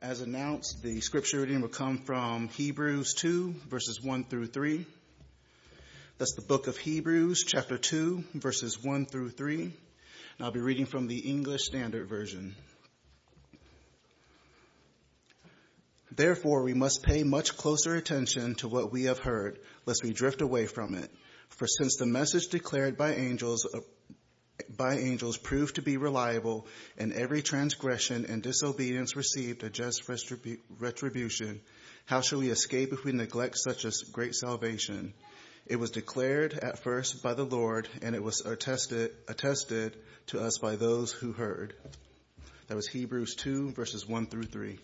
As announced, the scripture reading will come from Hebrews 2, verses 1 through 3. That's the book of Hebrews, chapter 2, verses 1 through 3. And I'll be reading from the English Standard Version. Therefore, we must pay much closer attention to what we have heard, lest we drift away from it. For since the message declared by angels proved to be reliable, and every transgression and disobedience received a just retribution, how shall we escape if we neglect such a great salvation? It was declared at first by the Lord, and it was attested to us by those who heard. That was Hebrews 2, verses 1 through 3.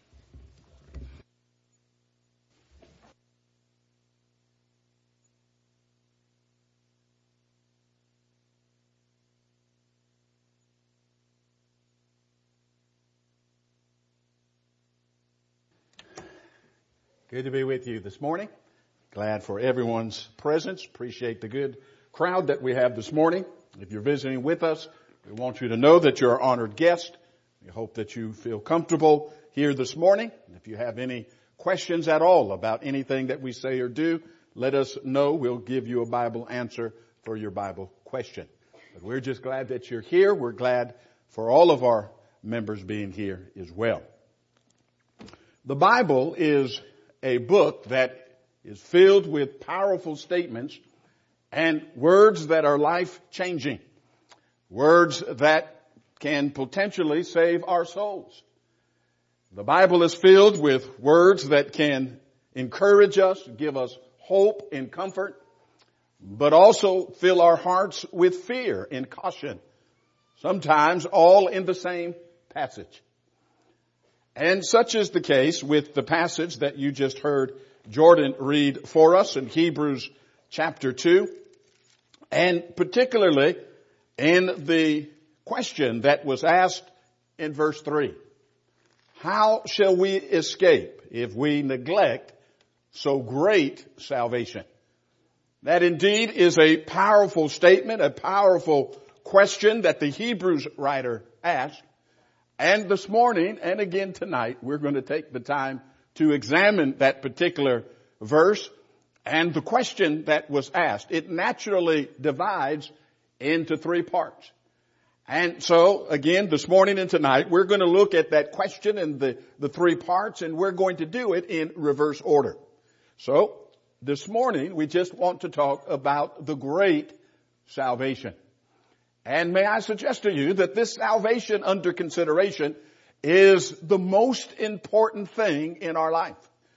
Good to be with you this morning. Glad for everyone's presence. Appreciate the good crowd that we have this morning. If you're visiting with us, we want you to know that you're an honored guest. We hope that you feel comfortable here this morning. If you have any questions at all about anything that we say or do, let us know. We'll give you a Bible answer for your Bible question. But we're just glad that you're here. We're glad for all of our members being here as well. The Bible is a book that is filled with powerful statements and words that are life-changing. Words that can potentially save our souls. The Bible is filled with words that can encourage us, give us hope and comfort, but also fill our hearts with fear and caution. Sometimes all in the same passage. And such is the case with the passage that you just heard Jordan read for us in Hebrews chapter 2, and particularly in the question that was asked in verse 3. How shall we escape if we neglect so great salvation? That indeed is a powerful statement, a powerful question that the Hebrews writer asked. And this morning, and again tonight, we're going to take the time to examine that particular verse and the question that was asked. It naturally divides into three parts. And so, again, this morning and tonight, we're going to look at that question in the three parts, and we're going to do it in reverse order. So, this morning, we just want to talk about the great salvation. And may I suggest to you that this salvation under consideration is the most important thing in our life.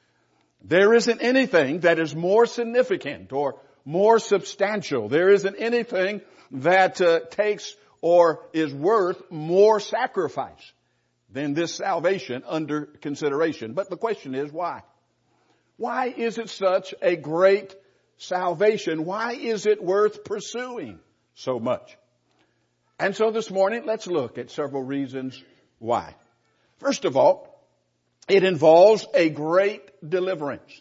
There isn't anything that is more significant or more substantial. There isn't anything that takes or is worth more sacrifice than this salvation under consideration. But the question is, why? Why is it such a great salvation? Why is it worth pursuing so much? And so this morning, let's look at several reasons why. First of all, it involves a great deliverance.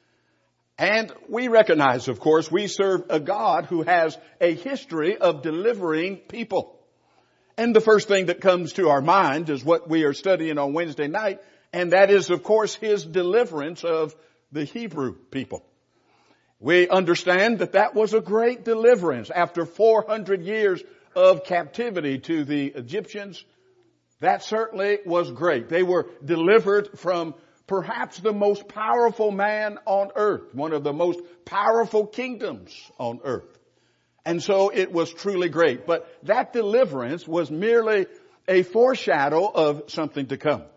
And we recognize, of course, we serve a God who has a history of delivering people. And the first thing that comes to our mind is what we are studying on Wednesday night, and that is, of course, His deliverance of the Hebrew people. We understand that that was a great deliverance after 400 years of captivity to the Egyptians. That certainly was great. They were delivered from perhaps the most powerful man on earth, one of the most powerful kingdoms on earth. And so it was truly great. But that deliverance was merely a foreshadow of something to come.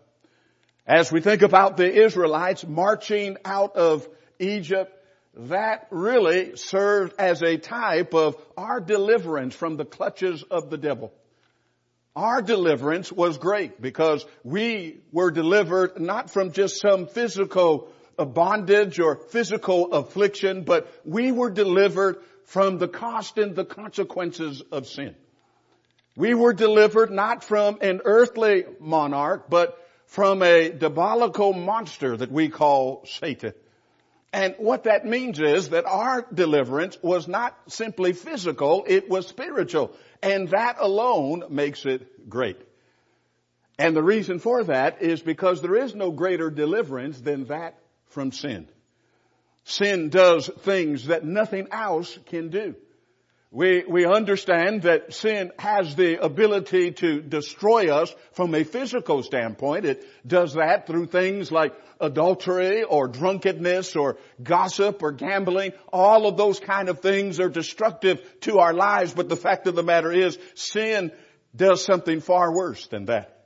As we think about the Israelites marching out of Egypt, that really served as a type of our deliverance from the clutches of the devil. Our deliverance was great because we were delivered not from just some physical bondage or physical affliction, but we were delivered from the cost and the consequences of sin. We were delivered not from an earthly monarch, but from a diabolical monster that we call Satan. And what that means is that our deliverance was not simply physical, it was spiritual. And that alone makes it great. And the reason for that is because there is no greater deliverance than that from sin. Sin does things that nothing else can do. We understand that sin has the ability to destroy us from a physical standpoint. It does that through things like adultery or drunkenness or gossip or gambling. All of those kind of things are destructive to our lives. But the fact of the matter is, sin does something far worse than that.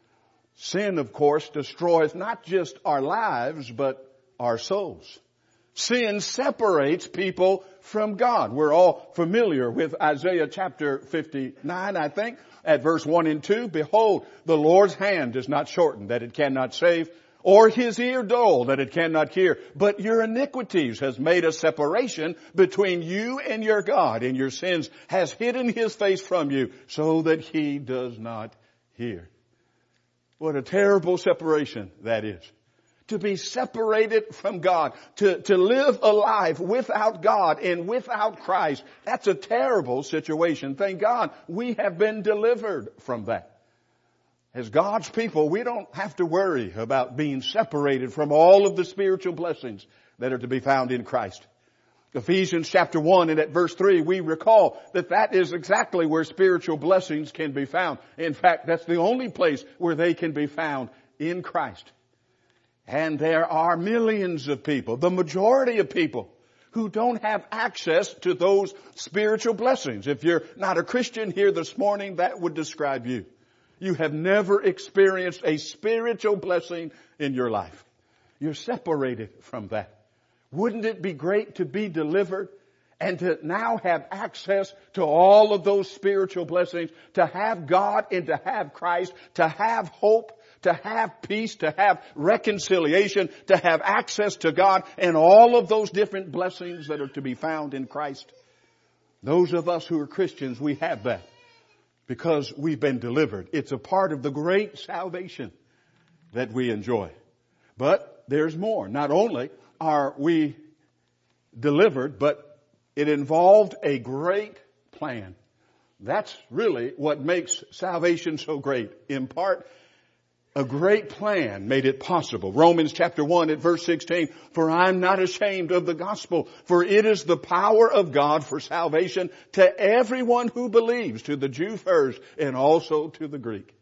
Sin, of course, destroys not just our lives, but our souls. Sin separates people from God. We're all familiar with Isaiah chapter 59, I think, at verse 1 and 2. Behold, the Lord's hand is not shortened that it cannot save, or his ear dull that it cannot hear. But your iniquities has made a separation between you and your God, and your sins has hidden his face from you so that he does not hear. What a terrible separation that is. To be separated from God, to live a life without God and without Christ, that's a terrible situation. Thank God we have been delivered from that. As God's people, we don't have to worry about being separated from all of the spiritual blessings that are to be found in Christ. Ephesians chapter 1 and at verse 3, we recall that is exactly where spiritual blessings can be found. In fact, that's the only place where they can be found, in Christ. And there are millions of people, the majority of people, who don't have access to those spiritual blessings. If you're not a Christian here this morning, that would describe you. You have never experienced a spiritual blessing in your life. You're separated from that. Wouldn't it be great to be delivered and to now have access to all of those spiritual blessings, to have God and to have Christ, to have hope, to have peace, to have reconciliation, to have access to God, and all of those different blessings that are to be found in Christ? Those of us who are Christians, we have that because we've been delivered. It's a part of the great salvation that we enjoy. But there's more. Not only are we delivered, but it involved a great plan. That's really what makes salvation so great. In part, a great plan made it possible. Romans chapter 1 at verse 16, for I'm not ashamed of the gospel, for it is the power of God for salvation to everyone who believes, to the Jew first and also to the Greek.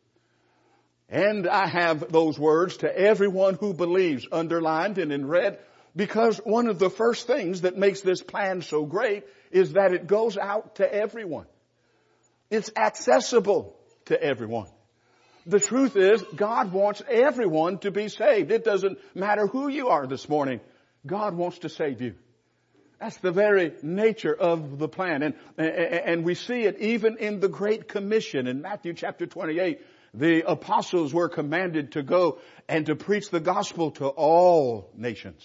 And I have those words, to everyone who believes, underlined and in red, because one of the first things that makes this plan so great is that it goes out to everyone. It's accessible to everyone. The truth is, God wants everyone to be saved. It doesn't matter who you are this morning. God wants to save you. That's the very nature of the plan. And we see it even in the Great Commission in Matthew chapter 28. The apostles were commanded to go and to preach the gospel to all nations.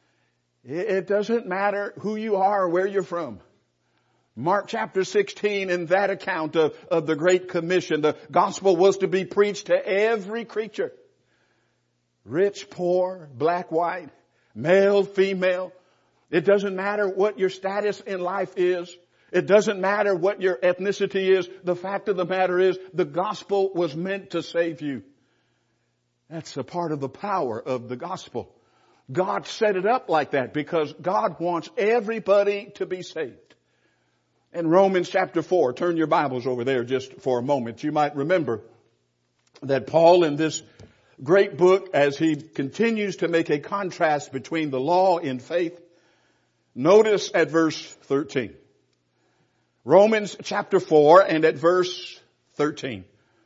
It doesn't matter who you are or where you're from. Mark chapter 16, in that account of the Great Commission, the gospel was to be preached to every creature. Rich, poor, black, white, male, female. It doesn't matter what your status in life is. It doesn't matter what your ethnicity is. The fact of the matter is, the gospel was meant to save you. That's a part of the power of the gospel. God set it up like that because God wants everybody to be saved. In Romans chapter 4, turn your Bibles over there just for a moment. You might remember that Paul in this great book, as he continues to make a contrast between the law and faith, notice at verse 13. Romans chapter 4 and at verse 13.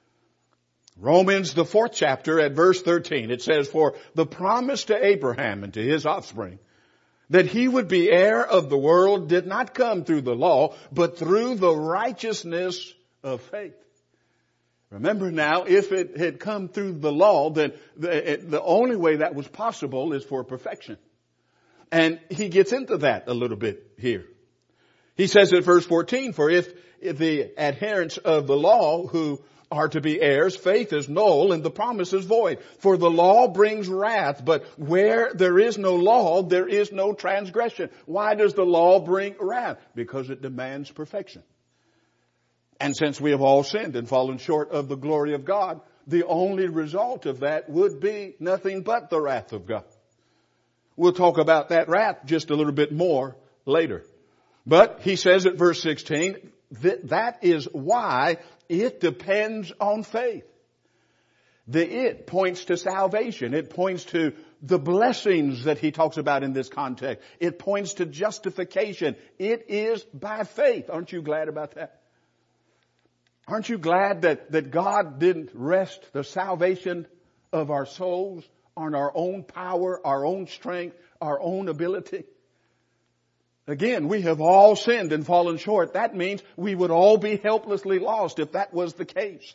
Romans, the 4th chapter at verse 13, it says, for the promise to Abraham and to his offspring, that he would be heir of the world, did not come through the law, but through the righteousness of faith. Remember now, if it had come through the law, then the only way that was possible is for perfection. And he gets into that a little bit here. He says in verse 14, for if the adherents of the law who are to be heirs, faith is null and the promise is void. For the law brings wrath, but where there is no law, there is no transgression. Why does the law bring wrath? Because it demands perfection. And since we have all sinned and fallen short of the glory of God, the only result of that would be nothing but the wrath of God. We'll talk about that wrath just a little bit more later. But he says at verse 16, that is why it depends on faith. The it points to salvation. It points to the blessings that he talks about in this context. It points to justification. It is by faith. Aren't you glad about that? Aren't you glad that God didn't rest the salvation of our souls on our own power, our own strength, our own ability? Again, we have all sinned and fallen short. That means we would all be helplessly lost if that was the case.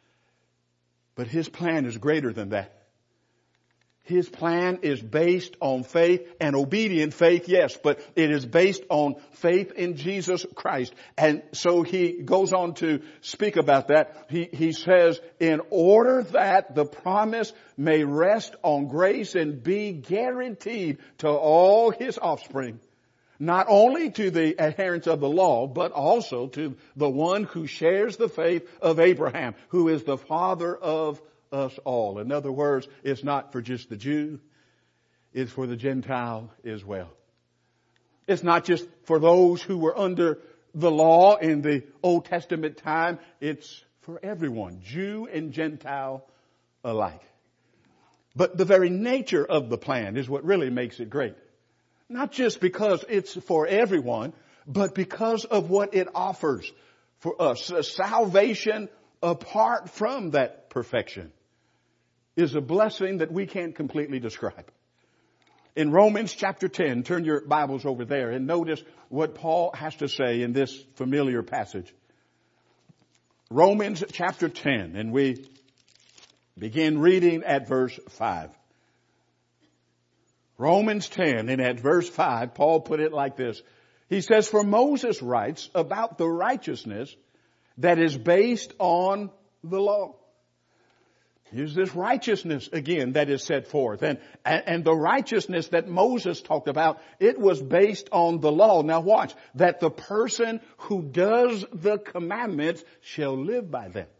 But His plan is greater than that. His plan is based on faith and obedient faith, yes, but it is based on faith in Jesus Christ. And so he goes on to speak about that. He says, in order that the promise may rest on grace and be guaranteed to all His offspring, not only to the adherents of the law, but also to the one who shares the faith of Abraham, who is the father of us all. In other words, it's not for just the Jew, it's for the Gentile as well. It's not just for those who were under the law in the Old Testament time. It's for everyone, Jew and Gentile alike. But the very nature of the plan is what really makes it great. Not just because it's for everyone, but because of what it offers for us. Salvation apart from that perfection is a blessing that we can't completely describe. In Romans chapter 10, turn your Bibles over there and notice what Paul has to say in this familiar passage. Romans chapter 10, and we begin reading at verse 5. Romans 10, and at verse 5, Paul put it like this. He says, for Moses writes about the righteousness that is based on the law. Here's this righteousness again that is set forth. And the righteousness that Moses talked about, it was based on the law. Now watch, that the person who does the commandments shall live by them.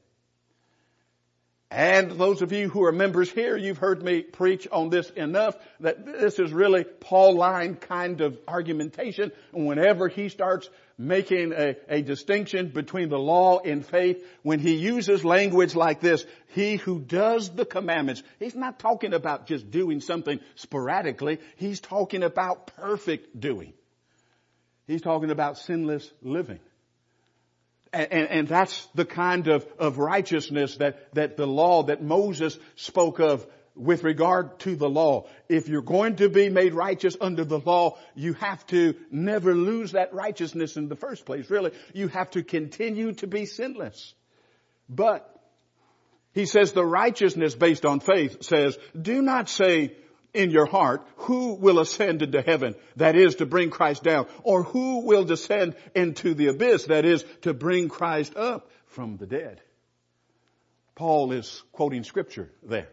And those of you who are members here, you've heard me preach on this enough that this is really Pauline kind of argumentation. And whenever he starts making a distinction between the law and faith, when he uses language like this, he who does the commandments, he's not talking about just doing something sporadically. He's talking about perfect doing. He's talking about sinless living. And that's the kind of righteousness that the law that Moses spoke of with regard to the law. If you're going to be made righteous under the law, you have to never lose that righteousness in the first place. Really, you have to continue to be sinless. But he says the righteousness based on faith says, do not say in your heart, who will ascend into heaven? That is to bring Christ down. Or who will descend into the abyss? That is to bring Christ up from the dead. Paul is quoting scripture there.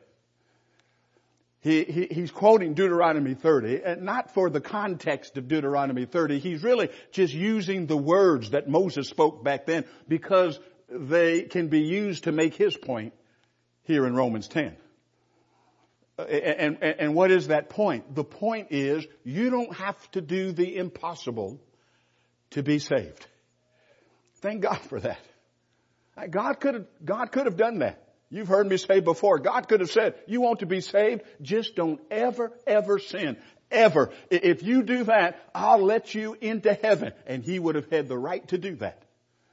He's quoting Deuteronomy 30, and not for the context of Deuteronomy 30. He's really just using the words that Moses spoke back then because they can be used to make his point here in Romans 10. And what is that point? The point is you don't have to do the impossible to be saved. Thank God for that. God could have done that. You've heard me say before, God could have said, you want to be saved? Just don't ever sin. Ever. If you do that, I'll let you into heaven. And He would have had the right to do that.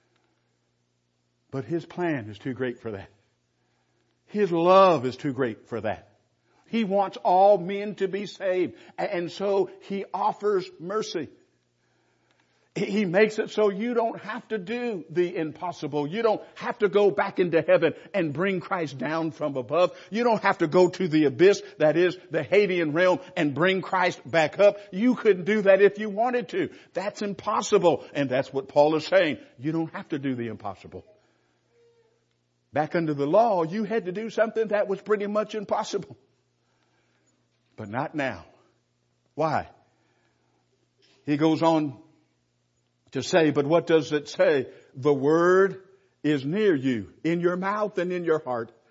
But His plan is too great for that. His love is too great for that. He wants all men to be saved. And so He offers mercy. He makes it so you don't have to do the impossible. You don't have to go back into heaven and bring Christ down from above. You don't have to go to the abyss, that is the Hadean realm, and bring Christ back up. You couldn't do that if you wanted to. That's impossible. And that's what Paul is saying. You don't have to do the impossible. Back under the law, you had to do something that was pretty much impossible. But not now. Why? He goes on to say, but what does it say? The word is near you, in your mouth and in your heart.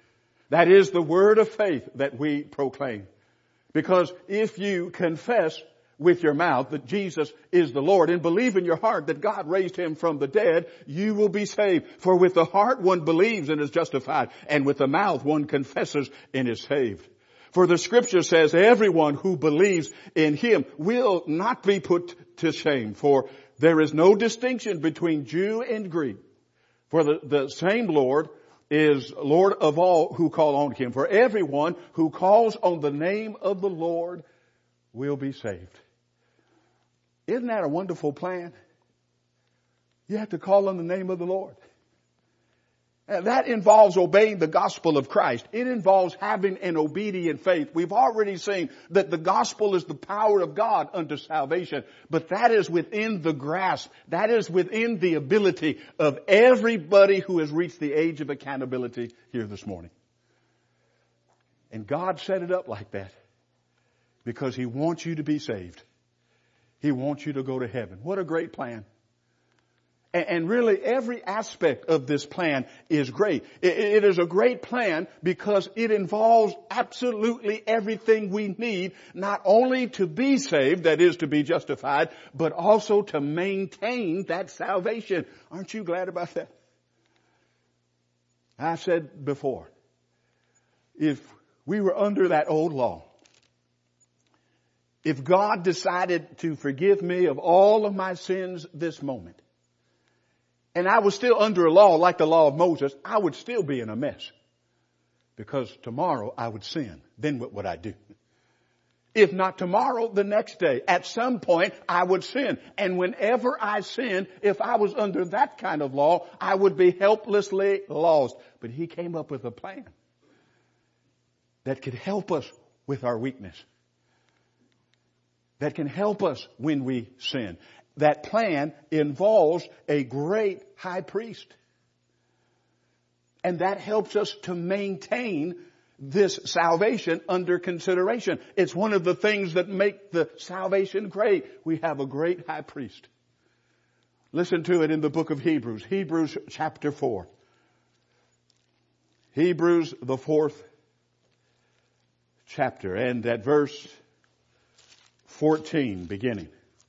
That is the word of faith that we proclaim. Because if you confess with your mouth that Jesus is the Lord and believe in your heart that God raised him from the dead, you will be saved. For with the heart one believes and is justified, and with the mouth one confesses and is saved. For the scripture says everyone who believes in him will not be put to shame. For there is no distinction between Jew and Greek. For the same Lord is Lord of all who call on him. For everyone who calls on the name of the Lord will be saved. Isn't that a wonderful plan? You have to call on the name of the Lord. And that involves obeying the gospel of Christ. It involves having an obedient faith. We've already seen that the gospel is the power of God unto salvation. But that is within the grasp. That is within the ability of everybody who has reached the age of accountability here this morning. And God set it up like that because he wants you to be saved. He wants you to go to heaven. What a great plan. And really every aspect of this plan is great. It is a great plan because it involves absolutely everything we need, not only to be saved, that is to be justified, but also to maintain that salvation. Aren't you glad about that? I said before, if we were under that old law, if God decided to forgive me of all of my sins this moment, and I was still under a law like the law of Moses, I would still be in a mess. Because tomorrow I would sin. Then what would I do? If not tomorrow, the next day. At some point I would sin. And whenever I sinned, if I was under that kind of law, I would be helplessly lost. But he came up with a plan that could help us with our weakness. That can help us when we sin. That plan involves a great high priest. And that helps us to maintain this salvation under consideration. It's one of the things that make the salvation great. We have a great high priest. Listen to it in the book of Hebrews. Hebrews chapter 4. Hebrews, the 4th chapter. And at verse 14 beginning.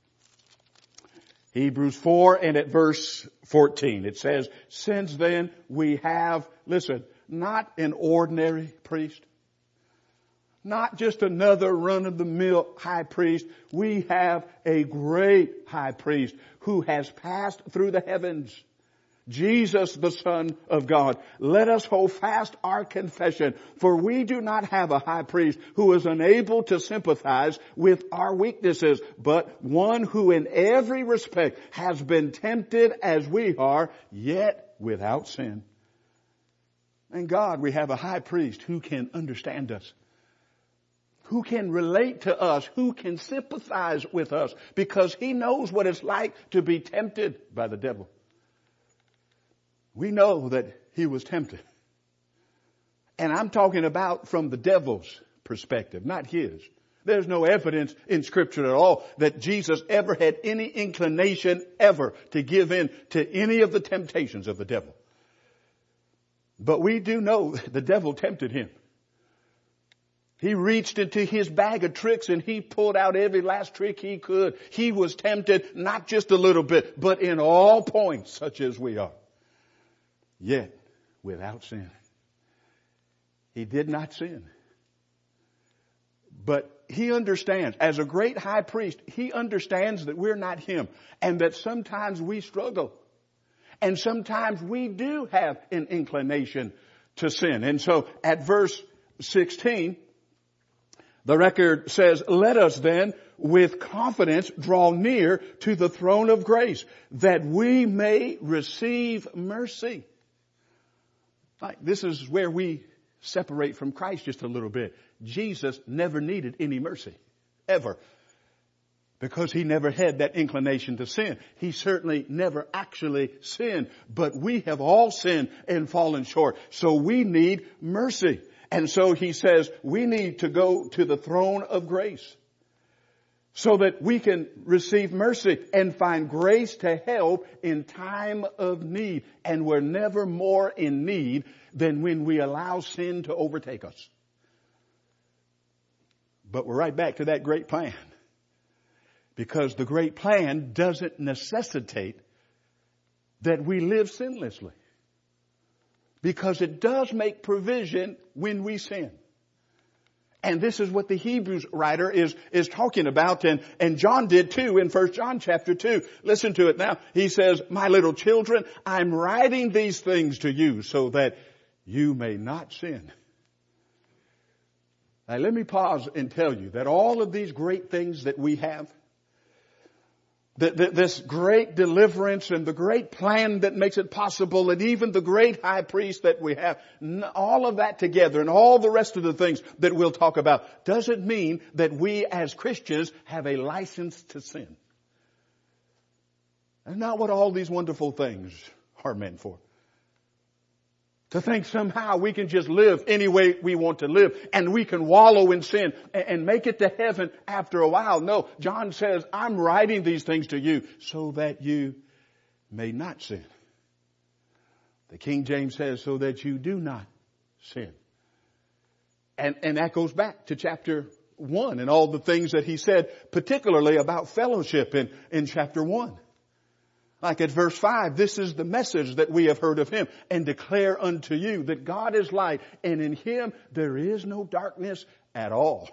Hebrews 4 and at verse 14 it says, since then we have, listen, not an ordinary priest, not just another run-of-the-mill high priest. We have a great high priest who has passed through the heavens, Jesus, the Son of God. Let us hold fast our confession, for we do not have a high priest who is unable to sympathize with our weaknesses, but one who in every respect has been tempted as we are, yet without sin. Thank God we have a high priest who can understand us, who can relate to us, who can sympathize with us, because he knows what it's like to be tempted by the devil. We know that he was tempted. And I'm talking about from the devil's perspective, not his. There's no evidence in Scripture at all that Jesus ever had any inclination ever to give in to any of the temptations of the devil. But we do know the devil tempted him. He reached into his bag of tricks and he pulled out every last trick he could. He was tempted not just a little bit, but in all points such as we are. Yet, without sin. He did not sin. But he understands, as a great high priest, he understands that we're not him. And that sometimes we struggle. And sometimes we do have an inclination to sin. And so, at verse 16, the record says, let us then with confidence draw near to the throne of grace, that we may receive mercy. This is where we separate from Christ just a little bit. Jesus never needed any mercy. Ever. Because he never had that inclination to sin. He certainly never actually sinned. But we have all sinned and fallen short. So we need mercy. And so he says we need to go to the throne of grace. so that we can receive mercy and find grace to help in time of need. And we're never more in need than when we allow sin to overtake us. But we're right back to that great plan. Because the great plan doesn't necessitate that we live sinlessly. Because it does make provision when we sin. And this is what the Hebrews writer is talking about, and John did too in 1 John chapter 2. Listen to it now. He says, "My little children, I'm writing these things to you so that you may not sin." Now let me pause and tell you that all of these great things that we have, this great deliverance and the great plan that makes it possible, and even the great high priest that we have, all of that together and all the rest of the things that we'll talk about doesn't mean that we as Christians have a license to sin. That's not what all these wonderful things are meant for. To think somehow we can just live any way we want to live and we can wallow in sin and make it to heaven after a while. No, John says, I'm writing these things to you so that you may not sin. The King James says, so that you do not sin. And that goes back to chapter 1 and all the things that he said, particularly about fellowship in chapter 1. Like at verse 5, this is the message that we have heard of him and declare unto you that God is light and in him there is no darkness at all.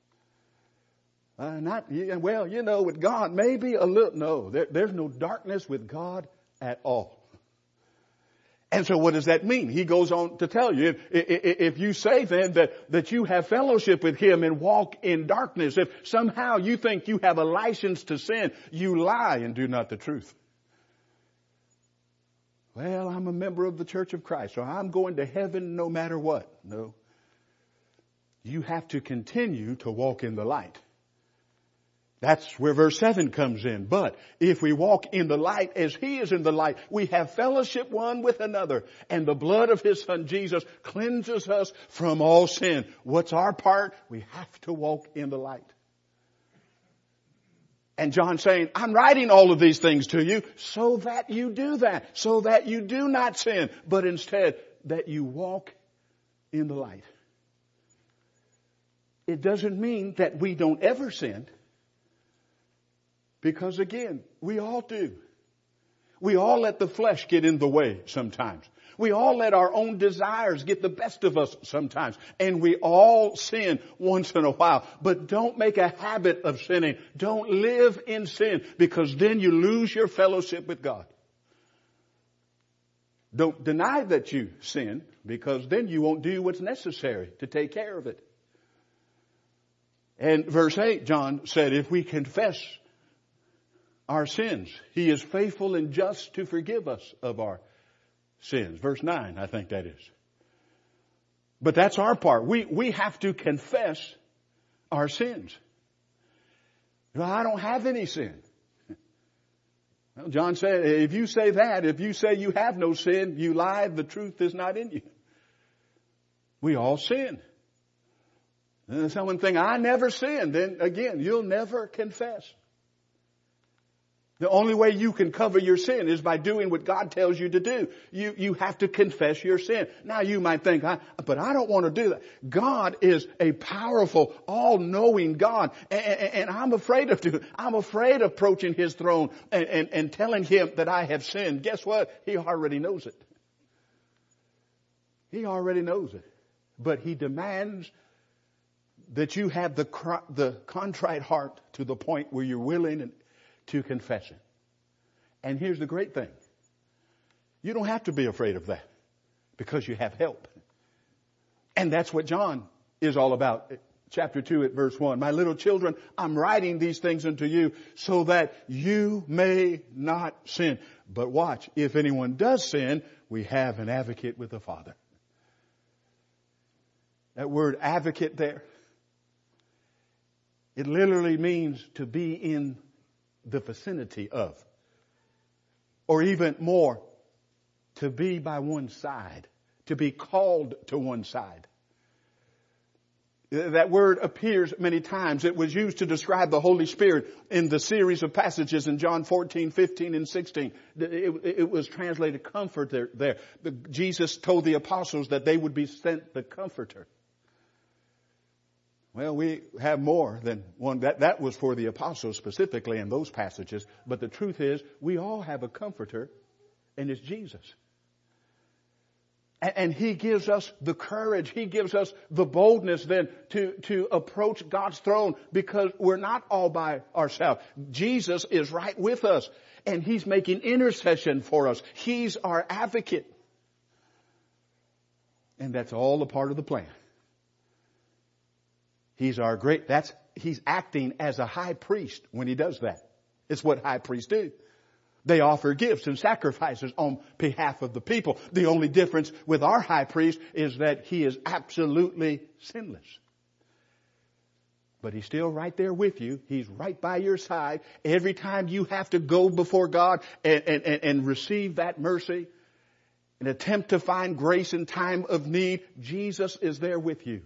With God, maybe a little. No, there's no darkness with God at all. And so what does that mean? He goes on to tell you, if you say then that you have fellowship with him and walk in darkness, if somehow you think you have a license to sin, you lie and do not the truth. Well, I'm a member of the Church of Christ, so I'm going to heaven no matter what. No. You have to continue to walk in the light. That's where verse 7 comes in. But if we walk in the light as he is in the light, we have fellowship one with another. And the blood of his son Jesus cleanses us from all sin. What's our part? We have to walk in the light. And John's saying, I'm writing all of these things to you so that you do that, so that you do not sin, but instead that you walk in the light. It doesn't mean that we don't ever sin, because again, we all do. We all let the flesh get in the way sometimes. We all let our own desires get the best of us sometimes. And we all sin once in a while. But don't make a habit of sinning. Don't live in sin, because then you lose your fellowship with God. Don't deny that you sin, because then you won't do what's necessary to take care of it. And verse 8, John said, if we confess our sins, he is faithful and just to forgive us of our sins. Verse 9, I think that is. But that's our part. We have to confess our sins. Well, I don't have any sin. Well, John said, if you say that, if you say you have no sin, you lie, the truth is not in you. We all sin. And someone think, I never sin, then again, you'll never confess. The only way you can cover your sin is by doing what God tells you to do. You have to confess your sin. Now you might think, but I don't want to do that. God is a powerful, all-knowing God. And I'm afraid of doing it. I'm afraid of approaching his throne and telling him that I have sinned. Guess what? He already knows it. He already knows it. But he demands that you have the contrite heart to the point where you're willing to confess it. And here's the great thing. You don't have to be afraid of that, because you have help. And that's what John is all about. Chapter 2 at verse 1. My little children, I'm writing these things unto you so that you may not sin. But watch, if anyone does sin, we have an advocate with the Father. That word advocate there, it literally means to be in the vicinity of, or even more, to be by one side, to be called to one side. That word appears many times. It was used to describe the Holy Spirit in the series of passages in John 14, 15, and 16. It was translated comfort there. Jesus told the apostles that they would be sent the Comforter. Well, we have more than one. That was for the apostles specifically in those passages. But the truth is, we all have a Comforter, and it's Jesus. And He gives us the courage. He gives us the boldness then to approach God's throne, because we're not all by ourselves. Jesus is right with us, and He's making intercession for us. He's our advocate. And that's all a part of the plan. He's acting as a high priest when He does that. It's what high priests do. They offer gifts and sacrifices on behalf of the people. The only difference with our high priest is that he is absolutely sinless. But He's still right there with you. He's right by your side. Every time you have to go before God and receive that mercy and attempt to find grace in time of need, Jesus is there with you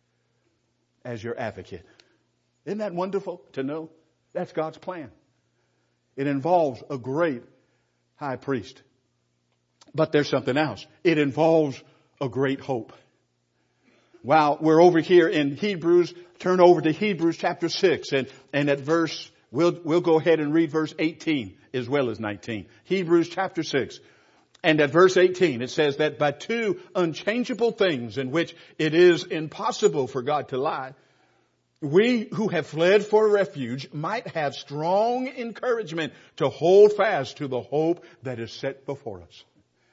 as your advocate. Isn't that wonderful to know? That's God's plan. It involves a great high priest. But there's something else. It involves a great hope. While we're over here in Hebrews, turn over to Hebrews chapter 6 and at verse, we'll go ahead and read verse 18 as well as 19. Hebrews chapter 6. And at verse 18 it says that by two unchangeable things in which it is impossible for God to lie, we who have fled for refuge might have strong encouragement to hold fast to the hope that is set before us.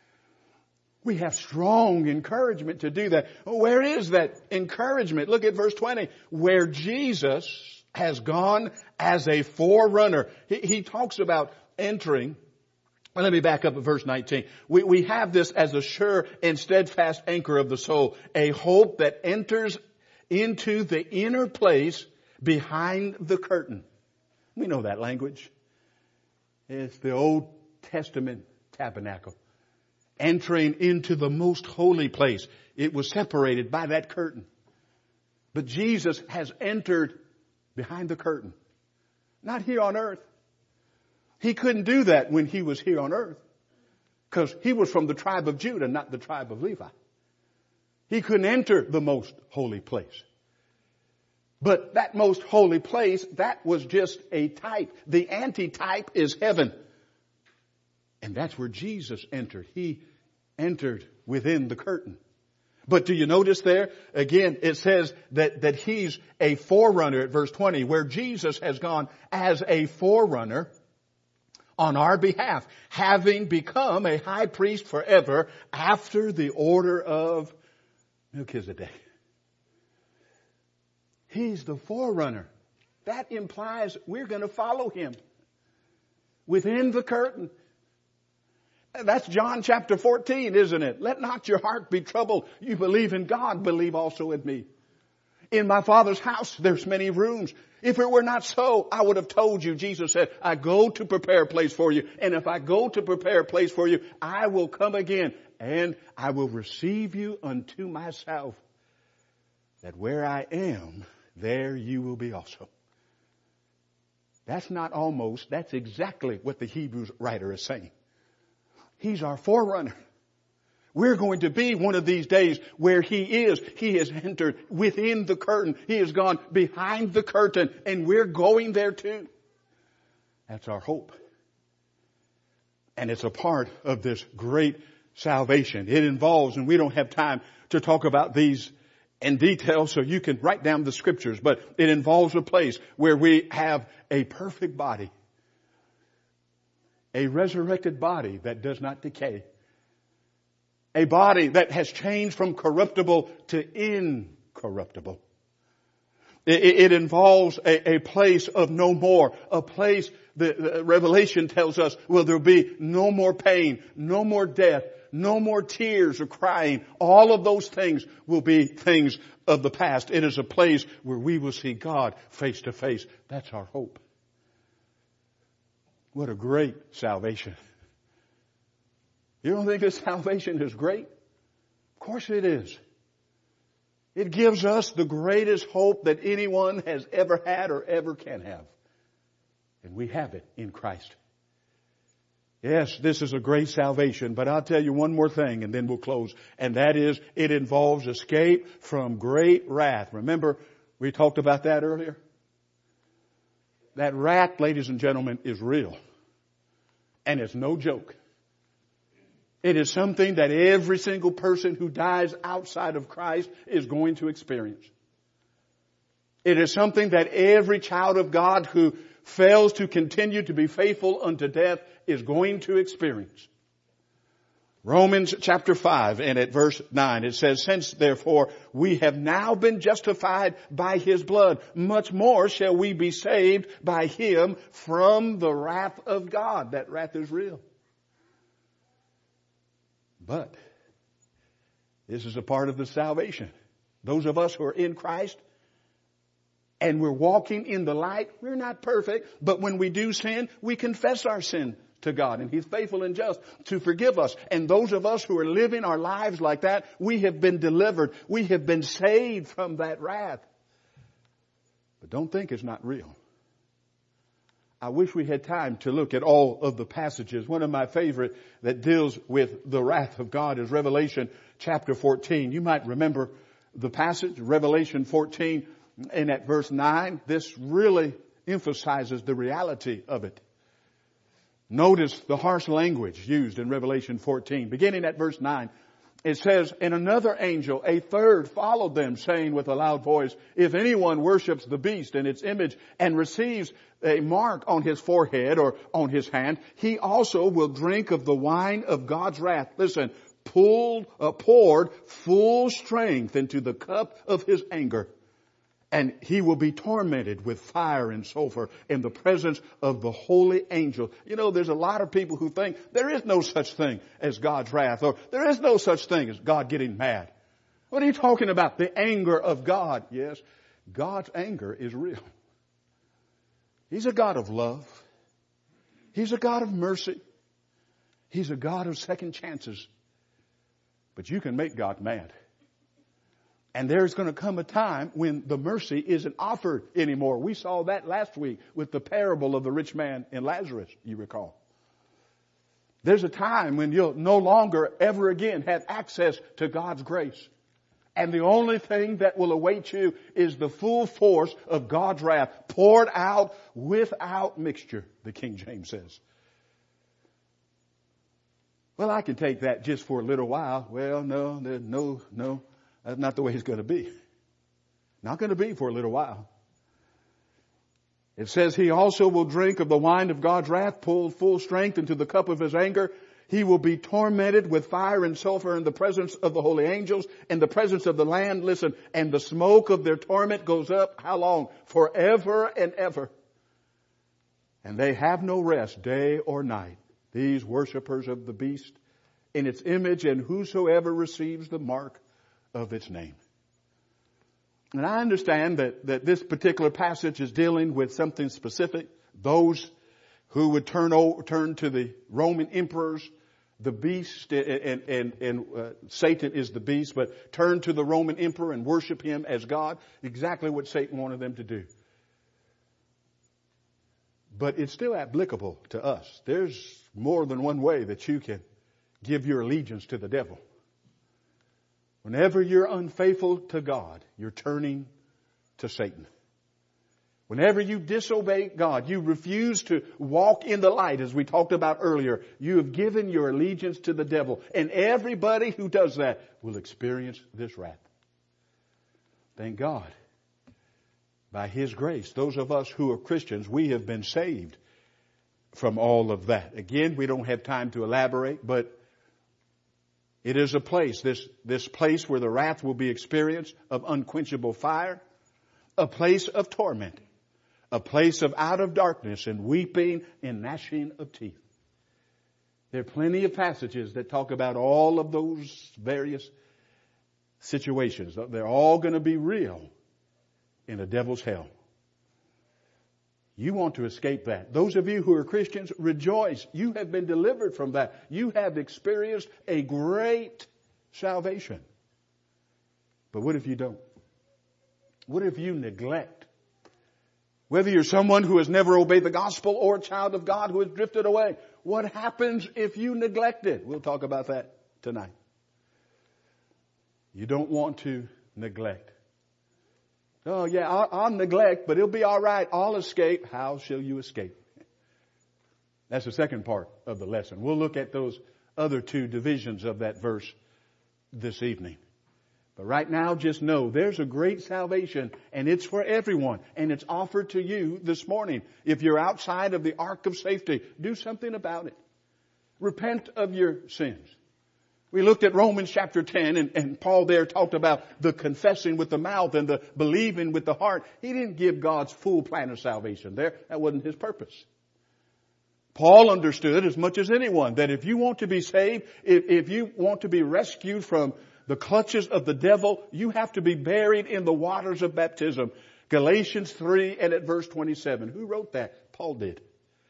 We have strong encouragement to do that. Where is that encouragement? Look at verse 20. Where Jesus has gone as a forerunner. He talks about entering. Well, let me back up at verse 19. We have this as a sure and steadfast anchor of the soul, a hope that enters into the inner place behind the curtain. We know that language. It's the Old Testament tabernacle. Entering into the most holy place. It was separated by that curtain. But Jesus has entered behind the curtain. Not here on earth. He couldn't do that when He was here on earth, because He was from the tribe of Judah, not the tribe of Levi. He couldn't enter the most holy place. But that most holy place, that was just a type. The antitype is heaven. And that's where Jesus entered. He entered within the curtain. But do you notice there? Again, it says that He's a forerunner at verse 20, where Jesus has gone as a forerunner on our behalf, having become a high priest forever after the order of Melchizedek. He's the forerunner. That implies we're going to follow Him within the curtain. That's John chapter 14, isn't it? Let not your heart be troubled. You believe in God, believe also in me. In my Father's house, there's many rooms. If it were not so, I would have told you. Jesus said, I go to prepare a place for you. And if I go to prepare a place for you, I will come again and I will receive you unto myself, that where I am, there you will be also. That's not almost, that's exactly what the Hebrews writer is saying. He's our forerunner. We're going to be one of these days where He is. He has entered within the curtain. He has gone behind the curtain, and we're going there too. That's our hope. And it's a part of this great salvation. It involves, and we don't have time to talk about these in detail, so you can write down the scriptures, but it involves a place where we have a perfect body. A resurrected body that does not decay. A body that has changed from corruptible to incorruptible. It involves a place of no more. A place the Revelation tells us, well, there'll be no more pain, no more death, no more tears or crying. All of those things will be things of the past. It is a place where we will see God face to face. That's our hope. What a great salvation. You don't think this salvation is great? Of course it is. It gives us the greatest hope that anyone has ever had or ever can have. And we have it in Christ. Yes, this is a great salvation, but I'll tell you one more thing and then we'll close. And that is, it involves escape from great wrath. Remember, we talked about that earlier? That wrath, ladies and gentlemen, is real. And it's no joke. It is something that every single person who dies outside of Christ is going to experience. It is something that every child of God who fails to continue to be faithful unto death is going to experience. Romans chapter 5 and at verse 9 it says, since therefore we have now been justified by His blood, much more shall we be saved by Him from the wrath of God. That wrath is real. But this is a part of the salvation. Those of us who are in Christ and we're walking in the light, we're not perfect, but when we do sin, we confess our sin to God, and He's faithful and just to forgive us. And those of us who are living our lives like that, we have been delivered. We have been saved from that wrath. But don't think it's not real. I wish we had time to look at all of the passages. One of my favorite that deals with the wrath of God is Revelation chapter 14. You might remember the passage, Revelation 14, and at verse 9, this really emphasizes the reality of it. Notice the harsh language used in Revelation 14. Beginning at verse 9, it says, and another angel, a third, followed them, saying with a loud voice, if anyone worships the beast and its image and receives a mark on his forehead or on his hand, he also will drink of the wine of God's wrath. Listen, poured full strength into the cup of His anger. And he will be tormented with fire and sulfur in the presence of the holy angel. You know, there's a lot of people who think there is no such thing as God's wrath, or there is no such thing as God getting mad. What are you talking about? The anger of God. Yes, God's anger is real. He's a God of love. He's a God of mercy. He's a God of second chances. But you can make God mad. And there's going to come a time when the mercy isn't offered anymore. We saw that last week with the parable of the rich man and Lazarus, you recall. There's a time when you'll no longer ever again have access to God's grace. And the only thing that will await you is the full force of God's wrath poured out without mixture, the King James says. Well, I can take that just for a little while. Well, no. That's not the way it's going to be. Not going to be for a little while. It says he also will drink of the wine of God's wrath, pulled full strength into the cup of His anger. He will be tormented with fire and sulfur in the presence of the holy angels, in the presence of the Lamb. Listen, and the smoke of their torment goes up, how long? Forever and ever. And they have no rest day or night, these worshipers of the beast in its image, and whosoever receives the mark of its name. And I understand that this particular passage is dealing with something specific. Those who would turn to the Roman emperors, the beast, and Satan is the beast, but turn to the Roman emperor and worship him as God. Exactly what Satan wanted them to do. But it's still applicable to us. There's more than one way that you can give your allegiance to the devil. Whenever you're unfaithful to God, you're turning to Satan. Whenever you disobey God, you refuse to walk in the light, as we talked about earlier, you have given your allegiance to the devil. And everybody who does that will experience this wrath. Thank God. By His grace, those of us who are Christians, we have been saved from all of that. Again, we don't have time to elaborate, but it is a place, this place where the wrath will be experienced of unquenchable fire, a place of torment, a place of out of darkness and weeping and gnashing of teeth. There are plenty of passages that talk about all of those various situations. They're all going to be real in a devil's hell. You want to escape that. Those of you who are Christians, rejoice. You have been delivered from that. You have experienced a great salvation. But what if you don't? What if you neglect? Whether you're someone who has never obeyed the gospel or a child of God who has drifted away, what happens if you neglect it? We'll talk about that tonight. You don't want to neglect. Oh yeah, I'll neglect, but it'll be all right. I'll escape. How shall you escape? That's the second part of the lesson. We'll look at those other two divisions of that verse this evening. But right now, just know there's a great salvation, and it's for everyone, and it's offered to you this morning. If you're outside of the ark of safety, do something about it. Repent of your sins. We looked at Romans chapter 10, and Paul there talked about the confessing with the mouth and the believing with the heart. He didn't give God's full plan of salvation there. That wasn't his purpose. Paul understood as much as anyone that if you want to be saved, if you want to be rescued from the clutches of the devil, you have to be buried in the waters of baptism. Galatians 3 and at verse 27. Who wrote that? Paul did.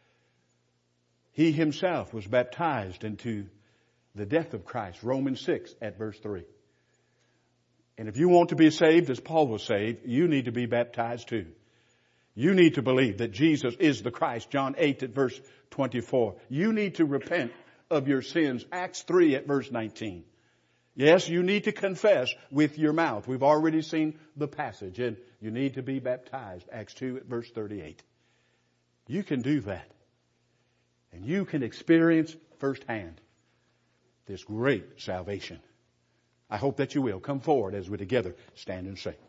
He himself was baptized into the death of Christ. Romans 6 at verse 3. And if you want to be saved as Paul was saved, you need to be baptized too. You need to believe that Jesus is the Christ. John 8 at verse 24. You need to repent of your sins. Acts 3 at verse 19. Yes, you need to confess with your mouth. We've already seen the passage. And you need to be baptized. Acts 2 at verse 38. You can do that. And you can experience firsthand this great salvation. I hope that you will. Come forward as we together stand and sing.